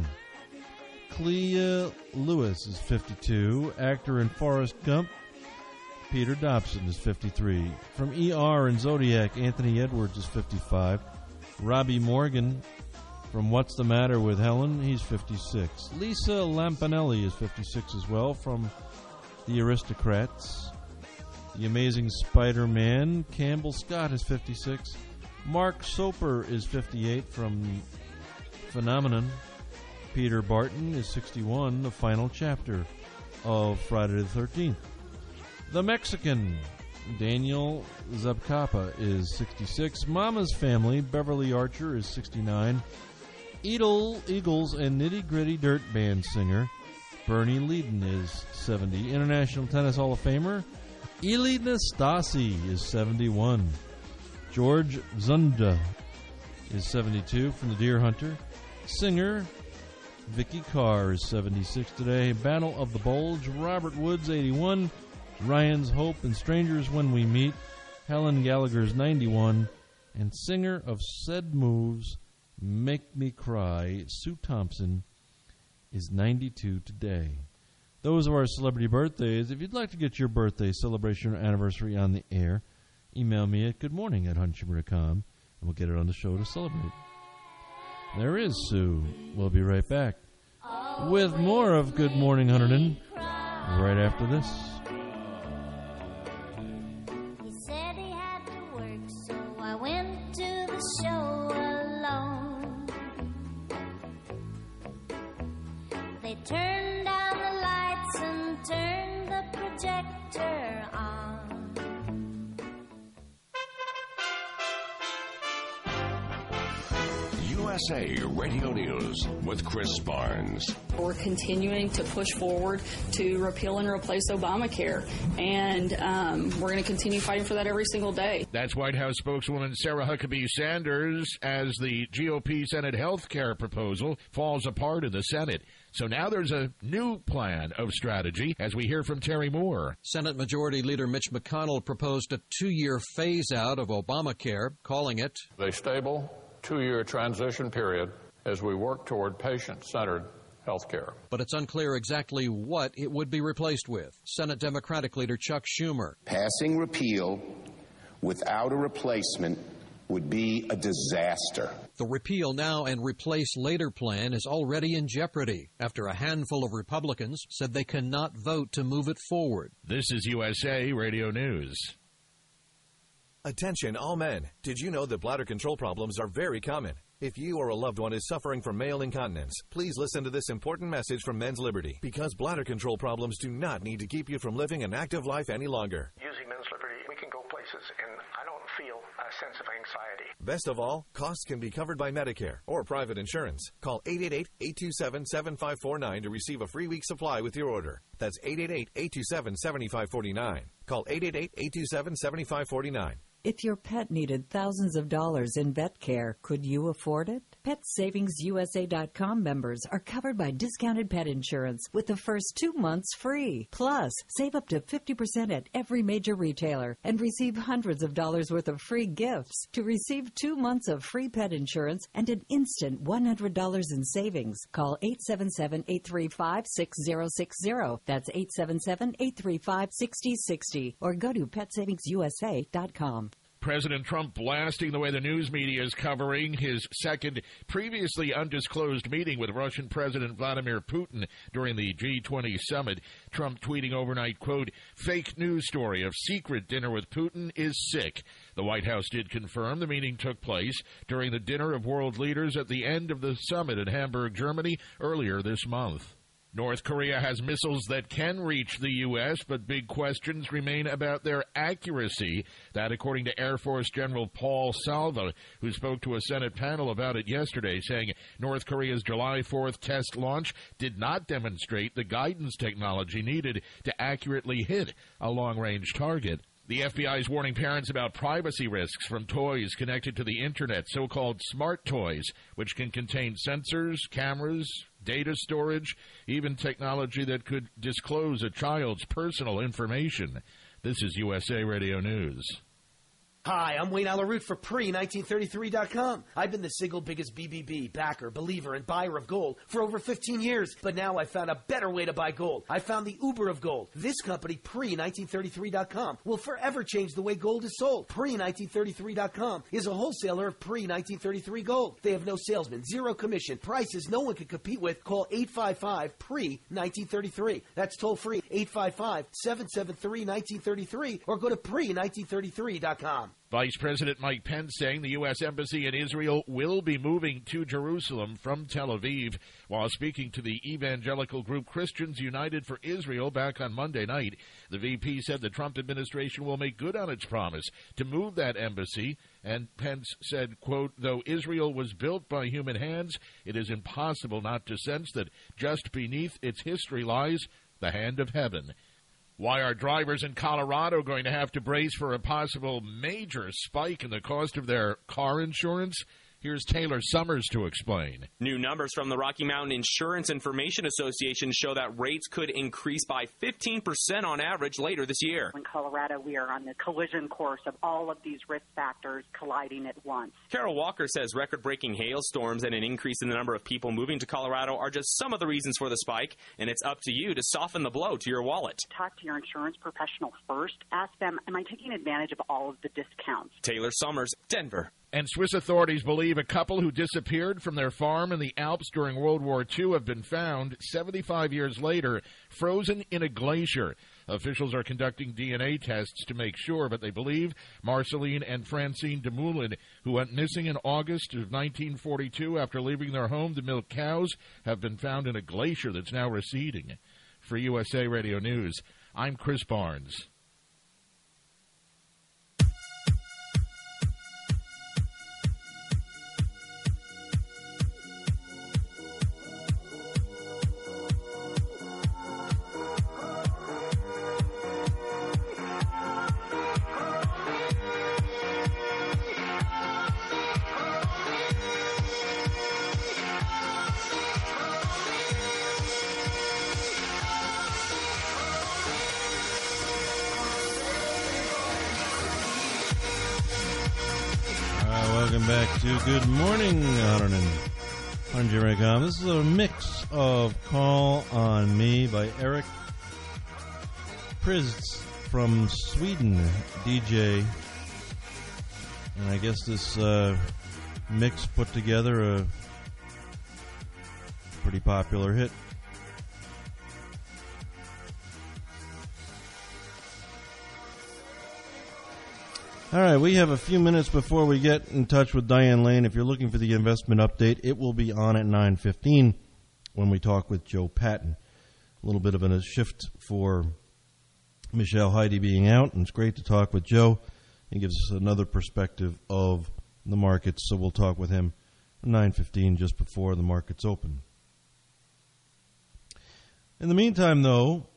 Clea Lewis is fifty-two. Actor in Forrest Gump, Peter Dobson is fifty-three. From E R and Zodiac, Anthony Edwards is fifty-five. Robbie Morgan from What's the Matter with Helen, he's fifty-six. Lisa Lampanelli is fifty-six as well, from The Aristocrats. The Amazing Spider-Man, Campbell Scott is fifty-six. Mark Soper is fifty-eight, from Phenomenon. Peter Barton is sixty-one, the final chapter of Friday the thirteenth. The Mexican, Daniel Zabcapa is sixty-six. Mama's Family, Beverly Archer is sixty-nine. Eagle, Eagles and Nitty Gritty Dirt Band singer Bernie Leadon is seventy. International Tennis Hall of Famer Eli Nastasi is seventy-one. George Zunda is seventy-two, from The Deer Hunter. Singer Vicky Carr is seventy-six today. Battle of the Bulge, Robert Woods, eighty-one. Ryan's Hope and Strangers When We Meet, Helen Gallagher's ninety-one. And singer of Said Moves, Make Me Cry, Sue Thompson, is ninety-two today. Those are our celebrity birthdays. If you'd like to get your birthday celebration or anniversary on the air, email me at goodmorning at hunchimmer dot com, and we'll get it on the show to celebrate. There is Sue. We'll be right back with more of Good Morning Hunterdon right after this. He said he had to work, so I went to the show alone. They turned down the lights and turned the projector on. U S A Radio News with Chris Barnes. We're continuing to push forward to repeal and replace Obamacare, and um, we're going to continue fighting for that every single day. That's White House spokeswoman Sarah Huckabee Sanders as the G O P Senate health care proposal falls apart in the Senate. So now there's a new plan of strategy, as we hear from Terry Moore. Senate Majority Leader Mitch McConnell proposed a two-year phase-out of Obamacare, calling it a stable two-year transition period as we work toward patient-centered health care. But it's unclear exactly what it would be replaced with. Senate Democratic Leader Chuck Schumer. Passing repeal without a replacement would be a disaster. The repeal now and replace later plan is already in jeopardy after a handful of Republicans said they cannot vote to move it forward. This is U S A Radio News. Attention all men. Did you know that bladder control problems are very common? If you or a loved one is suffering from male incontinence, please listen to this important message from Men's Liberty, because bladder control problems do not need to keep you from living an active life any longer. Using Men's Liberty, we can go places, and I don't feel a sense of anxiety. Best of all, costs can be covered by Medicare or private insurance. Call eight eight eight, eight two seven, seven five four nine to receive a free week supply with your order. That's eight eight eight, eight two seven, seven five four nine. Call eight eight eight, eight two seven, seven five four nine. If your pet needed thousands of dollars in vet care, could you afford it? Pet Savings U S A dot com members are covered by discounted pet insurance with the first two months free. Plus, save up to fifty percent at every major retailer and receive hundreds of dollars worth of free gifts. To receive two months of free pet insurance and an instant one hundred dollars in savings, call eight seven seven, eight three five, six zero six zero. That's eight seven seven, eight three five, six zero six zero. Or go to Pet Savings U S A dot com. President Trump blasting the way the news media is covering his second previously undisclosed meeting with Russian President Vladimir Putin during the G twenty summit. Trump tweeting overnight, quote, "Fake news story of secret dinner with Putin is sick." The White House did confirm the meeting took place during the dinner of world leaders at the end of the summit in Hamburg, Germany, earlier this month. North Korea has missiles that can reach the U S, but big questions remain about their accuracy. That, according to Air Force General Paul Salva, who spoke to a Senate panel about it yesterday, saying North Korea's July fourth test launch did not demonstrate the guidance technology needed to accurately hit a long-range target. The F B I is warning parents about privacy risks from toys connected to the Internet, so-called smart toys, which can contain sensors, cameras, data storage, even technology that could disclose a child's personal information. This is U S A Radio News. Hi, I'm Wayne Alaroot for pre nineteen thirty-three dot com. I've been the single biggest B B B, backer, believer, and buyer of gold for over fifteen years. But now I found a better way to buy gold. I found the Uber of gold. This company, pre nineteen thirty-three dot com, will forever change the way gold is sold. pre nineteen thirty-three dot com is a wholesaler of pre nineteen thirty-three gold. They have no salesman, zero commission, prices no one can compete with. Call eight five five, pre nineteen thirty-three. That's toll free, eight five five, seven seven three, one nine three three, or go to pre nineteen thirty-three dot com. Vice President Mike Pence saying the U S Embassy in Israel will be moving to Jerusalem from Tel Aviv. While speaking to the evangelical group Christians United for Israel back on Monday night, the V P said the Trump administration will make good on its promise to move that embassy. And Pence said, quote, "Though Israel was built by human hands, it is impossible not to sense that just beneath its history lies the hand of heaven." Why are drivers in Colorado going to have to brace for a possible major spike in the cost of their car insurance? Here's Taylor Summers to explain. New numbers from the Rocky Mountain Insurance Information Association show that rates could increase by fifteen percent on average later this year. In Colorado, we are on the collision course of all of these risk factors colliding at once. Carol Walker says record-breaking hailstorms and an increase in the number of people moving to Colorado are just some of the reasons for the spike, and it's up to you to soften the blow to your wallet. Talk to your insurance professional first. Ask them, am I taking advantage of all of the discounts? Taylor Summers, Denver. And Swiss authorities believe a couple who disappeared from their farm in the Alps during World War Two have been found seventy-five years later, frozen in a glacier. Officials are conducting D N A tests to make sure, but they believe Marceline and Francine Demoulin, who went missing in August of nineteen forty-two after leaving their home to milk cows, have been found in a glacier that's now receding. For U S A Radio News, I'm Chris Barnes. Back to Good Morning on one hundred dot com. This is a mix of Call on Me by Eric Prydz from Sweden, D J. And I guess this uh, mix put together a pretty popular hit. All right, we have a few minutes before we get in touch with Diane Lane. If you're looking for the investment update, it will be on at nine fifteen when we talk with Joe Patton. A little bit of a shift for Michelle Heide being out, and it's great to talk with Joe. He gives us another perspective of the markets, so we'll talk with him at nine fifteen just before the markets open. In the meantime, though,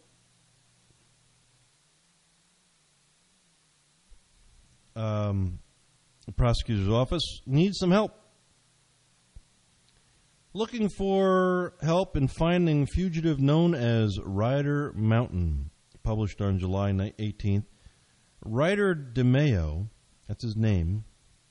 Um, the prosecutor's office needs some help. Looking for help in finding fugitive known as Ryder Mountain, published on July eighteenth. Ryder DeMeo, that's his name,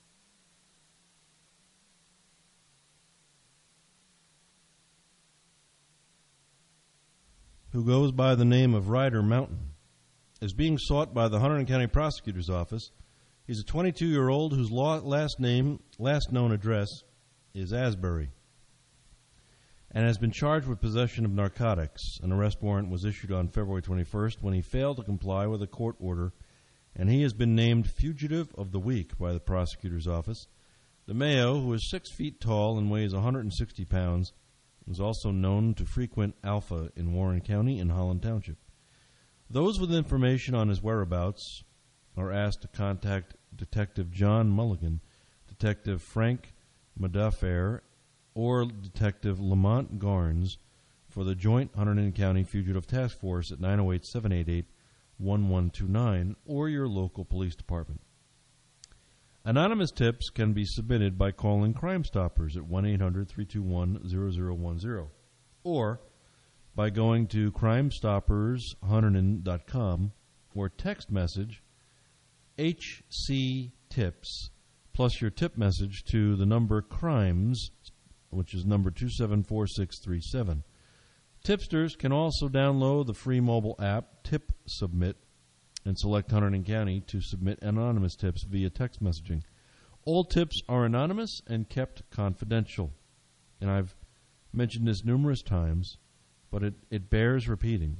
who goes by the name of Ryder Mountain, is being sought by the Hunterdon County Prosecutor's Office He's a twenty-two-year-old whose last name, last known address is Asbury, and has been charged with possession of narcotics. An arrest warrant was issued on February twenty-first when he failed to comply with a court order, and he has been named Fugitive of the Week by the prosecutor's office. DeMeo, who is six feet tall and weighs one hundred sixty pounds, is also known to frequent Alpha in Warren County and Holland Township. Those with information on his whereabouts are asked to contact Detective John Mulligan, Detective Frank Madaffair, or Detective Lamont Garnes for the Joint Hunterdon County Fugitive Task Force at nine oh eight, seven eight eight, one one two nine or your local police department. Anonymous tips can be submitted by calling Crime Stoppers at one eight hundred, three two one, zero zero one zero or by going to crime stoppers hunterdon dot com or text message H C tips plus your tip message to the number CRIMES, which is number two seven four six three seven. Tipsters can also download the free mobile app Tip Submit and select Hunterdon County to submit anonymous tips via text messaging. All tips are anonymous and kept confidential. And I've mentioned this numerous times, but it, it bears repeating.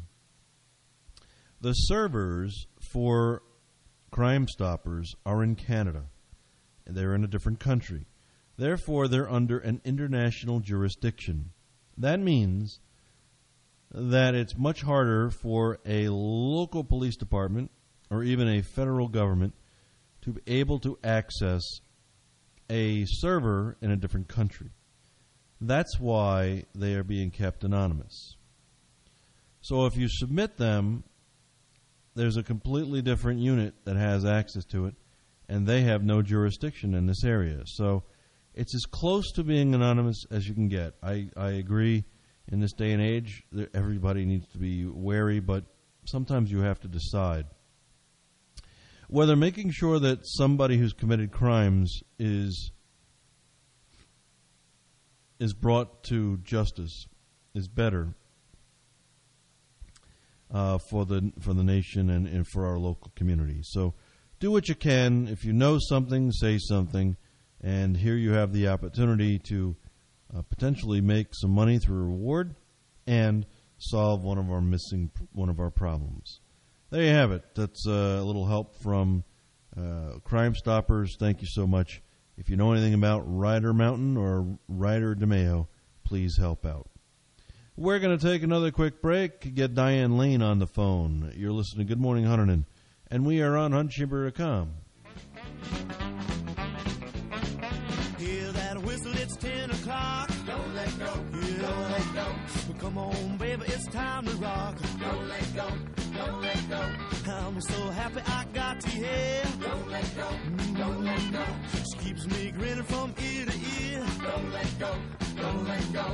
The servers for Crime Stoppers are in Canada. They're in a different country. Therefore, they're under an international jurisdiction. That means that it's much harder for a local police department or even a federal government to be able to access a server in a different country. That's why they are being kept anonymous. So if you submit them, there's a completely different unit that has access to it, and they have no jurisdiction in this area. So it's as close to being anonymous as you can get. I, I agree in this day and age that everybody needs to be wary, but sometimes you have to decide whether making sure that somebody who's committed crimes is is brought to justice is better uh, for the for the nation and, and for our local community. So do what you can. If you know something, say something. And here you have the opportunity to uh, potentially make some money through a reward and solve one of our missing one of our problems. There you have it. That's uh, a little help from uh, Crime Stoppers. Thank you so much. If you know anything about Ryder Mountain or Ryder DeMeo, please help out. We're going to take another quick break, get Diane Lane on the phone. You're listening to Good Morning Hunterdon, and we are on hunt chamber dot com. Hear that whistle, it's ten o'clock. Don't let go, yeah. Don't let go. Well, come on, baby, it's time to rock. Don't let go, don't let go. I'm so happy I got you here. Don't let go, mm-hmm. Don't let go. She keeps me grinning from ear to ear. Don't let go, don't let go.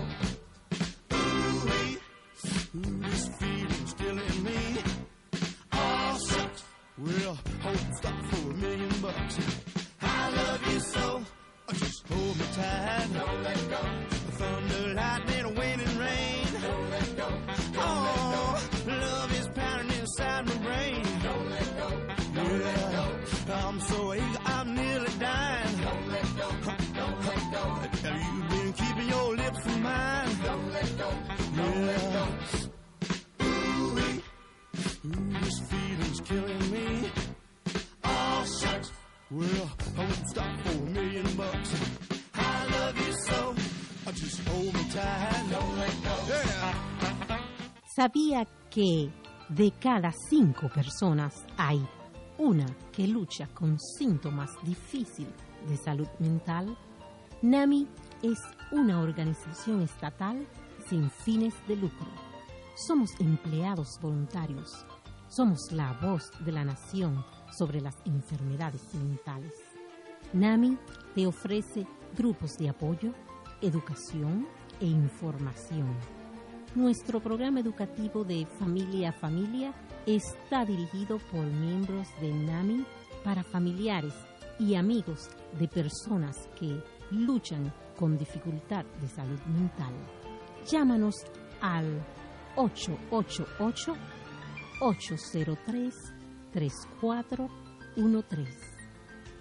Ooh-wee, ooh, this feeling's killing me. Oh, shucks, well, hold and stop for a million bucks. I love you so. Just hold me tight. Don't let go. Thunder, lightning, wind, and rain. Don't let go. Don't oh, let go. Love is pounding inside my brain. Don't let go. Don't yeah. let go. I'm so eager, I'm nearly dying. Don't let go. Don't let go. Have you been keeping your lips from mine? Don't let go. Don't yeah. let go. Ooh-wee. Ooh, this feeling's killing me. Oh, shucks. Well, I wouldn't stop for a million bucks. I love you so. I just hold me tight. Don't let go. Yeah. ¿Sabía que de cada cinco personas hay una que lucha con síntomas difíciles de salud mental? NAMI es una organización estatal sin fines de lucro. Somos empleados voluntarios. Somos la voz de la nación sobre las enfermedades mentales. NAMI te ofrece grupos de apoyo, educación e información. Nuestro programa educativo de Familia a Familia está dirigido por miembros de NAMI para familiares y amigos de personas que luchan con dificultad de salud mental. Llámanos al ocho ocho ocho, ocho cero tres, tres cuatro uno tres.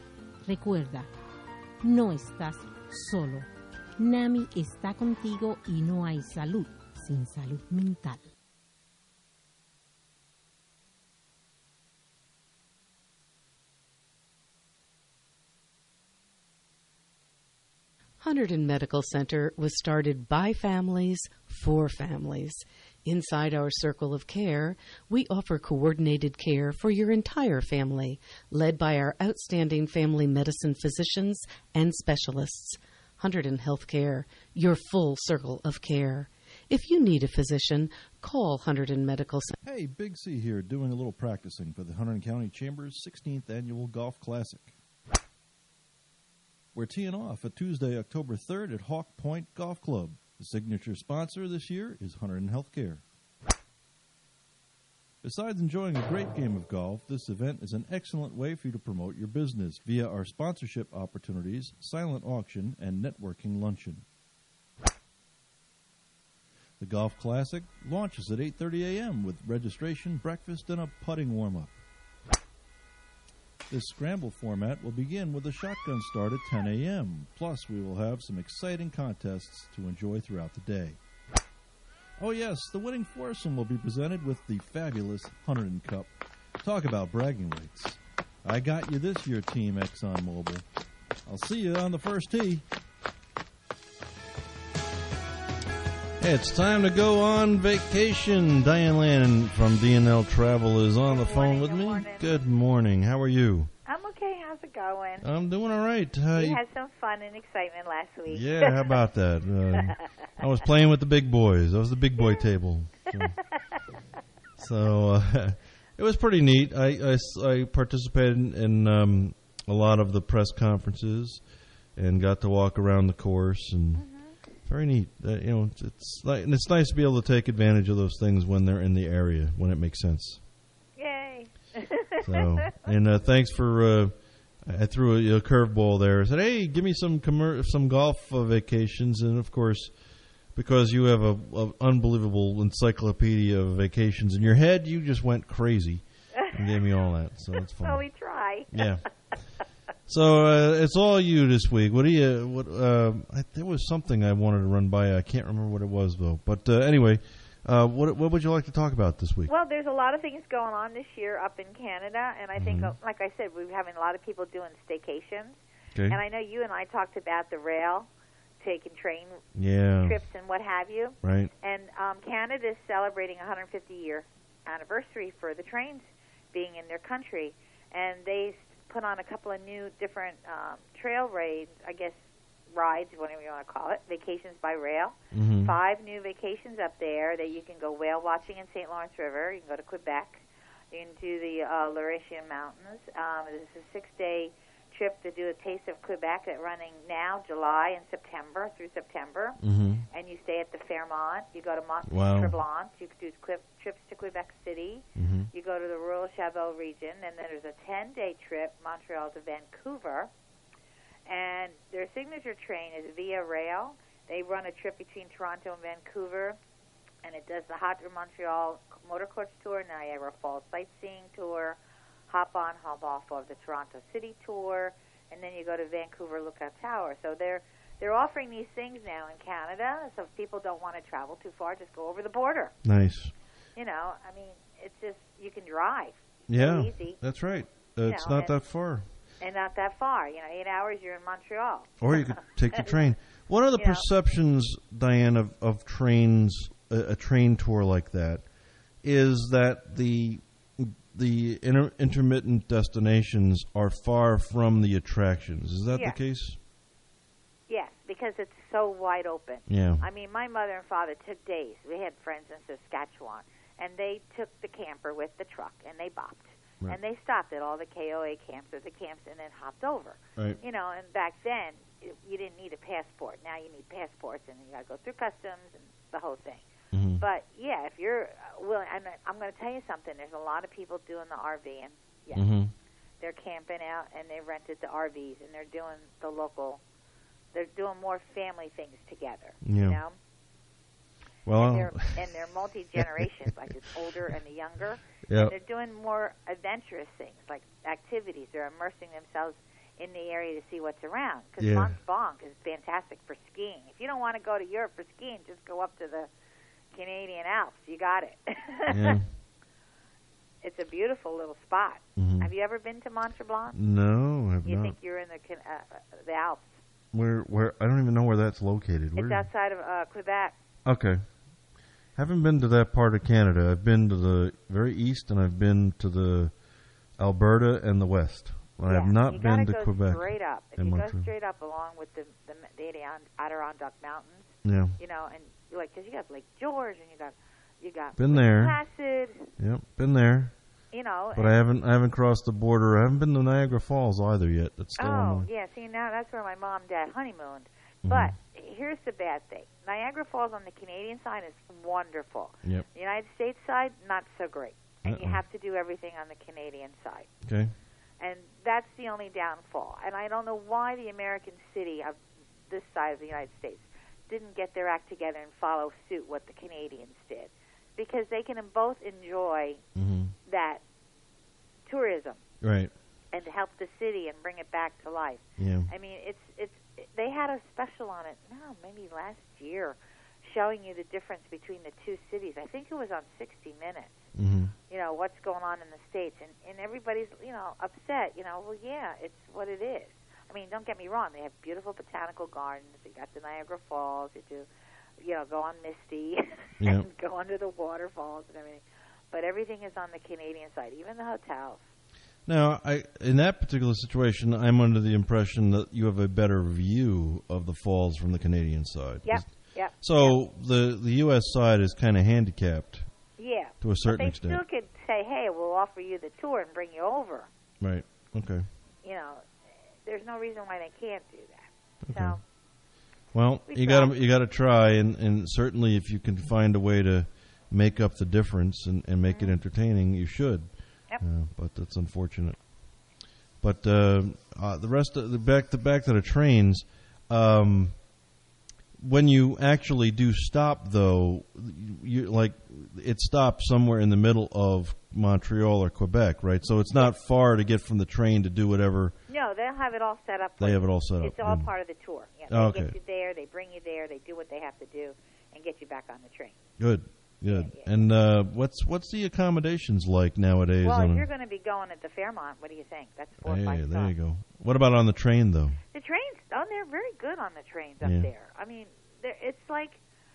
Recuerda, no estás solo. NAMI está contigo y no hay salud sin salud mental. Hunterdon Medical Center was started by families for families. Inside our circle of care, we offer coordinated care for your entire family, led by our outstanding family medicine physicians and specialists. Hunterdon Healthcare, your full circle of care. If you need a physician, call Hunterdon Medical Center. Hey, Big C here, doing a little practicing for the Hunterdon County Chamber's sixteenth Annual Golf Classic. We're teeing off at Tuesday, October third at Hawk Point Golf Club. The signature sponsor this year is Hunterdon Healthcare. Besides enjoying a great game of golf, this event is an excellent way for you to promote your business via our sponsorship opportunities, silent auction, and networking luncheon. The Golf Classic launches at eight thirty a.m. with registration, breakfast, and a putting warm-up. This scramble format will begin with a shotgun start at ten a.m. Plus, we will have some exciting contests to enjoy throughout the day. Oh yes, the winning foursome will be presented with the fabulous Hunterdon Cup. Talk about bragging rights. I got you this year, Team ExxonMobil. I'll see you on the first tee. It's time to go on vacation. Diane Lannon from D N L Travel is on the phone with me. Good morning. How are you? I'm okay. How's it going? I'm doing all right. How You you- had some fun and excitement last week. Yeah, how about that? Uh, I was playing with the big boys. I was the big boy table. So, so uh, it was pretty neat. I, I s- I participated in, in um, a lot of the press conferences and got to walk around the course and very neat. Uh, you know, it's, it's like, and it's nice to be able to take advantage of those things when they're in the area when it makes sense. Yay. So, and uh, thanks for. Uh, I threw a, a curveball there. I said, "Hey, give me some commer- some golf uh, vacations," and of course, because you have a, a unbelievable encyclopedia of vacations in your head, you just went crazy and gave me all that. So it's fun. Well, we try. Yeah. So uh, it's all you this week. What do you? What? Uh, I, there was something I wanted to run by. I can't remember what it was though. But uh, anyway, uh, what what would you like to talk about this week? Well, there's a lot of things going on this year up in Canada, and I think, Mhm. uh, like I said, we're having a lot of people doing staycations. Okay. And I know you and I talked about the rail, taking train Yeah. trips and what have you. Right. And um, Canada is celebrating a one hundred fifty year anniversary for the trains being in their country, and they put on a couple of new different um, trail raids, I guess rides, whatever you want to call it, vacations by rail. Mhm. Five new vacations up there that you can go whale watching in Saint Lawrence River. You can go to Quebec, into the uh, Laurentian Mountains. Um, this is a six-day trip to do a taste of Quebec that running now, July and September through September. Mhm. And you stay at the Fairmont. You go to Mont Wow. Tremblant. You could do quip, trips to Quebec City. Mhm. You go to the rural Chabot region, and then there's a ten-day trip, Montreal to Vancouver. And their signature train is Via Rail. They run a trip between Toronto and Vancouver, and it does the Hot to Montreal Motor Coach Tour, Niagara Falls Sightseeing Tour, hop on, hop off of the Toronto City Tour, and then you go to Vancouver Lookout Tower. So they're they're offering these things now in Canada. So if people don't want to travel too far, just go over the border. Nice. You know, I mean, it's just you can drive. Yeah, So easy. that's right. Uh, You it's know, not and- that far. And not that far. You know, eight hours, you're in Montreal. Or you could take the train. What are the You know. perceptions, Diane, of, of trains, a, a train tour like that, is that the the inter- intermittent destinations are far from the attractions. Is that Yes. the case? Yes, because it's so wide open. Yeah. I mean, my mother and father took days. We had friends in Saskatchewan, and they took the camper with the truck, and they bopped. Right. And they stopped at all the K O A camps or the camps and then hopped over. Right. You know, and back then, it, you didn't need a passport. Now you need passports, and you got to go through customs and the whole thing. Mhm. But, yeah, if you're uh, willing, and I'm going to tell you something, there's a lot of people doing the RVing. Yes. Mhm. They're camping out, and they rented the R Vs, and they're doing the local, they're doing more family things together, Yeah. you know? Well, and they're, and they're multi-generations, like the older and the younger. Yep. And they're doing more adventurous things, like activities. They're immersing themselves in the area to see what's around. Because Yeah. Mont Blanc is fantastic for skiing. If you don't want to go to Europe for skiing, just go up to the Canadian Alps. You got it. Yeah. It's a beautiful little spot. Mhm. Have you ever been to Mont Blanc? No, I have You not. think you're in the Can- uh, the Alps? Where? Where? I don't even know where that's located. Where? It's outside of uh, Quebec. Okay. Haven't been to that part of Canada. I've been to the very east, and I've been to the Alberta and the west. But I Yeah, have not you been gotta to go Quebec. straight up. If and you go Montreal. straight up along with the the, the Adiron- Adirondack Mountains, Yeah. you know, and like because you got Lake George and you got you got Been Lake there. Placid, Yep, been there. you know. But and, I haven't I haven't crossed the border. I haven't been to Niagara Falls either yet. That's still oh on yeah, see now that's where my mom and dad honeymooned. Mhm. But here's the bad thing: Niagara Falls on the Canadian side is wonderful. Yep. The United States side not so great, and you Uh-uh. have to do everything on the Canadian side. the okay. And that's the only downfall. And I don't know why the American city of this side of the United States didn't get their act together and follow suit what the Canadians did. Because they can both enjoy Mhm. that tourism Right. and help the city and bring it back to life. Yeah. I mean, it's it's they had a special on it, no, maybe last year, showing you the difference between the two cities. I think it was on sixty minutes. Mhm. You know, what's going on in the States. And, and everybody's, you know, upset. You know, well, yeah, it's what it is. I mean, don't get me wrong. They have beautiful botanical gardens. You got the Niagara Falls. You do, you know, go on Misty Yeah. and go under the waterfalls and everything. But everything is on the Canadian side, even the hotels. Now, I in that particular situation, I'm under the impression that you have a better view of the falls from the Canadian side. Yep, yep. So the the U S side is kind of handicapped. Yeah. To a certain but they extent. still could say, hey, we'll offer you the tour and bring you over. Right. Okay. You know, there's no reason why they can't do that. Okay. So, Well, We you try. got to you got to try, and, and certainly if you can find a way to make up the difference and, and make it entertaining, you should. Yep. Uh, but that's unfortunate. But uh, uh, the rest of the back the back to the trains. Um, when you actually do stop, though, you like it stops somewhere in the middle of Montreal or Quebec, right? So it's not far to get from the train to do whatever. no, they'll have it all set up. for They you. have it all set up, It's all yeah. part of the tour. Yeah, they Oh, get okay. you there, they bring you there, they do what they have to do, and get you back on the train. Good, good. And uh, what's what's the accommodations like nowadays? Well, on if a- you're going to be going at the Fairmont, what do you think? That's four or Hey, five there stars. you go. What about on the train, though? The trains, oh, they're very good on the trains up Yeah. there. I mean, they're- it's like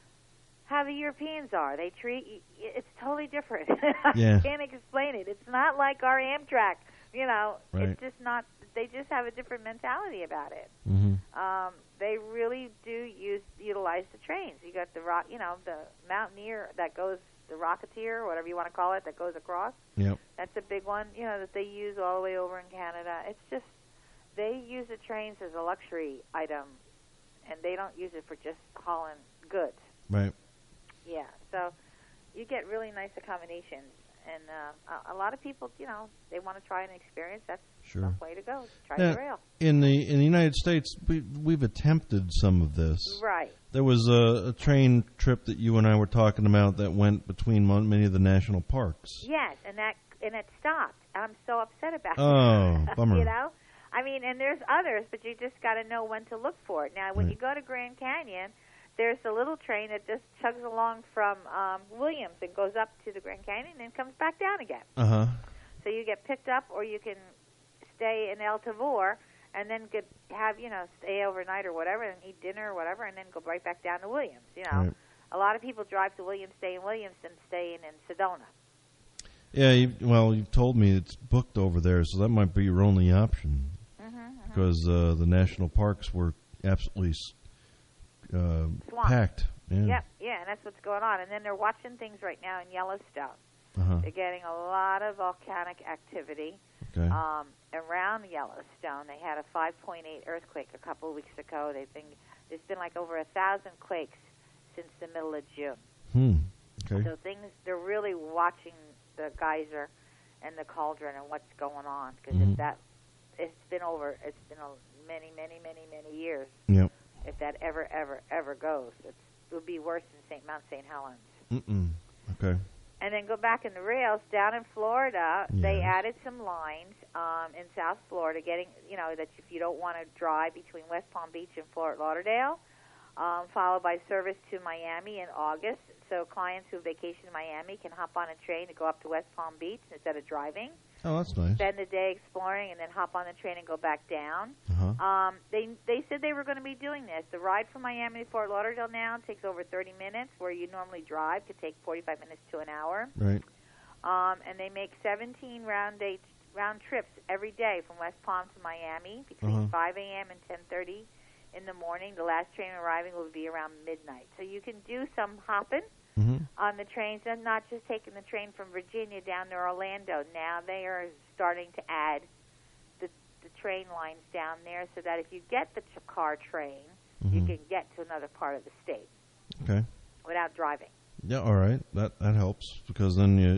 how the Europeans are. They treat y- it's totally different. Yeah. I can't explain it. It's not like our Amtrak. You know, Right. it's just not. They just have a different mentality about it. Mm-hmm. Um, they really do use utilize the trains. You got the rock, you know, the Mountaineer that goes, the Rocketeer, whatever you want to call it, that goes across. Yep. That's a big one, you know, that they use all the way over in Canada. It's just they use the trains as a luxury item, and they don't use it for just hauling goods. Right. Yeah, so you get really nice accommodations, and uh, a, a lot of people, you know, they want to try an experience. That's Sure. the way to go. Try Now, the rail. in the in the United States, we we've attempted some of this. Right. There was a, a train trip that you and I were talking about that went between mon- many of the national parks. Yes, and that and it stopped. I'm so upset about Oh, it. bummer. You know, I mean, and there's others, but you just got to know when to look for it. Now, when Right. you go to Grand Canyon, there's a little train that just chugs along from um, Williams and goes up to the Grand Canyon and comes back down again. Uh huh. So you get picked up, or you can stay in El Tavor and then get have you know stay overnight or whatever, and eat dinner or whatever, and then go right back down to Williams. You know, Right. a lot of people drive to Williams, stay in Williams, and stay in, in Sedona. Yeah. You, well, you told me it's booked over there, so that might be your only option Mm-hmm, because uh, the national parks were absolutely uh, Swamped. packed. Yeah. Yep, yeah, and that's what's going on. And then they're watching things right now in Yellowstone. Uh-huh. They're getting a lot of volcanic activity Okay. um, around Yellowstone. They had a five point eight earthquake a couple of weeks ago. They've been there's been like over a thousand quakes since the middle of June. Hmm. Okay. So things they're really watching the geyser and the cauldron and what's going on because Mhm. if that it's been over it's been a many many many many years. Yep. If that ever ever ever goes, it's, it would be worse than Saint Mount Saint Helens. Mm-mm. Okay. And then go back in the rails down in Florida. Yeah. They added some lines um, in South Florida, getting you know that if you don't want to drive between West Palm Beach and Fort Lauderdale, um, followed by service to Miami in August. So clients who vacation in Miami can hop on a train to go up to West Palm Beach instead of driving. Oh, that's nice. Spend the day exploring and then hop on the train and go back down. Uh-huh. Um, they they said they were going to be doing this. The ride from Miami to Fort Lauderdale now takes over thirty minutes, where you normally drive could take forty-five minutes to an hour. Right. Um, and they make seventeen round day round trips every day from West Palm to Miami between Uh-huh. five a.m. and ten thirty in the morning. The last train arriving will be around midnight. So you can do some hopping Mm-hmm. on the trains, and not just taking the train from Virginia down to Orlando. Now they are starting to add the, the train lines down there so that if you get the t- car train, Mm-hmm. you can get to another part of the state Okay. without driving. Yeah, all right. That that helps because then you